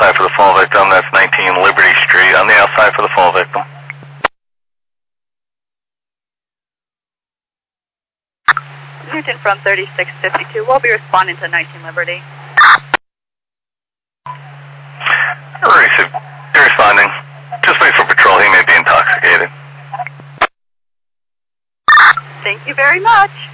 outside for the fall victim. That's 19 Liberty Street on the outside for the fall victim. Newton from 3652. We'll be responding to 19 Liberty. Received. You're responding. Just wait for patrol. He may be intoxicated. Thank you very much.